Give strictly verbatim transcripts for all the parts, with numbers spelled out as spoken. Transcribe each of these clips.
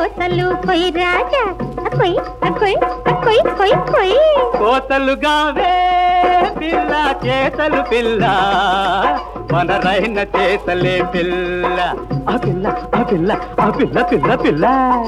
కోతలు కొయ్ రాజా కొయ్ కొయ్ కొయ్ కొయ్ కొయ్ కోతలుగావే పిల్ల చేతలు పిల్ల మనరైన చేతలే పిల్ల ఆ పిల్ల ఆ పిల్ల ఆ పిల్ల పిల్ల పిల్ల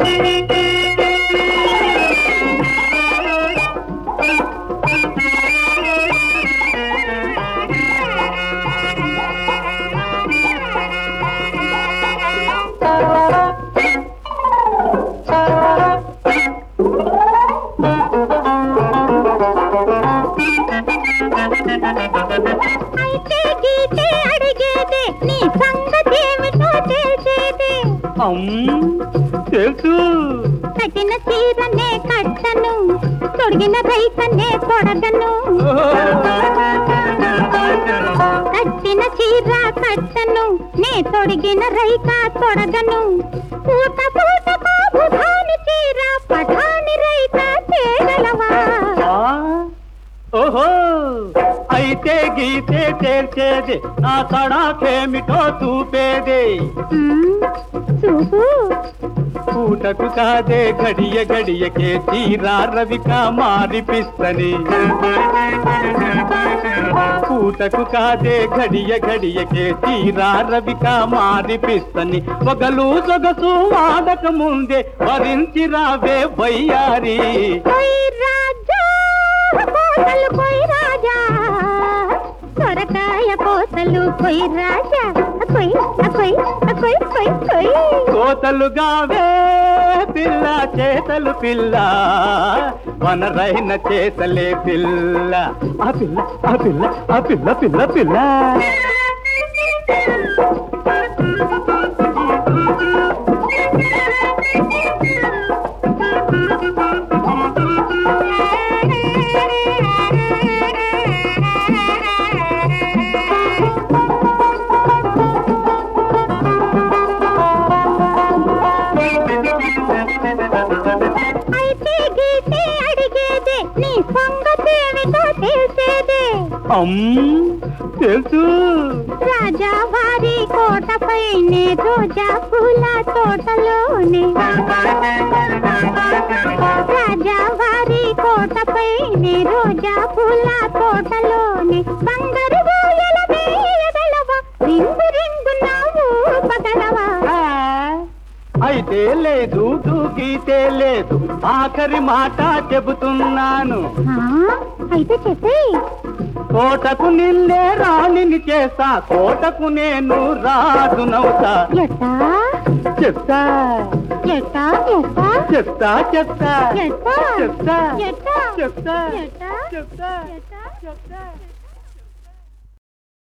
అయితే గీతే అడిగేదే నీ సంగతేమిటో తెలిసేదే తెలుసు కట్టిన చీరనే కట్టను తొడిగిన రైకనే తొడగను కట్టిన చీర కట్టను నే తొడిగిన రైక తొడగను పూట పూట బుధాని చీర పఠాని రైక తేగలవా ఓహో అయితే గీతే తేల్చేది నా తడాకేమిటో చూపేదే చూపు పూటకు కాదే గడియ గడియకే తీరా రవిక మారిపిస్తని పూటకు కాదే గడియ గడియకే తీరా రవిక మారిపిస్తని ఒకలు సొగసు వాడక ముందే వరించి రావే వయ్యారి కొయ్ రాజా కోతలు కొయ్ రాజా సొరకాయ కోతలు కొయ్ రాజా కొయ్ కొయ్ కొయ్ కొయ్ కొయ్ కోతలుగావే పిల్ల చేతలు పిల్ల మనరైన చేతలే పిల్ల ఆ పిల్ల ఆ పిల్ల ఆ పిల్ల పిల్ల పిల్ల అయితే గీతే అడిగేదే నీ సంగతేమిటో తెలిసేదే తెలుసు రాజా వారి కోటపైనే రోజా పూల తోటలోనే రాజా వారి కోటపైనే రోజా పూల తోటలోనే బంగారు బోయల వేయగలవా రింగు రింగు నవ్వు పగలవా అయితే లేదు దూకితే లేదు ఆఖరి మాట చెబుతున్నాను అయితే చెప్పే కోటకు నిన్నే రాణిని చేస్తా కోటకు నేను రాజునవుతా ఎట్టా చెప్తా ఎట్టా ఎట్టా చెప్తా చెప్తా ఎట్టా చెప్తా ఎట్టా చెప్తా ఎట్టా చెప్తా ఎట్టా చెప్తా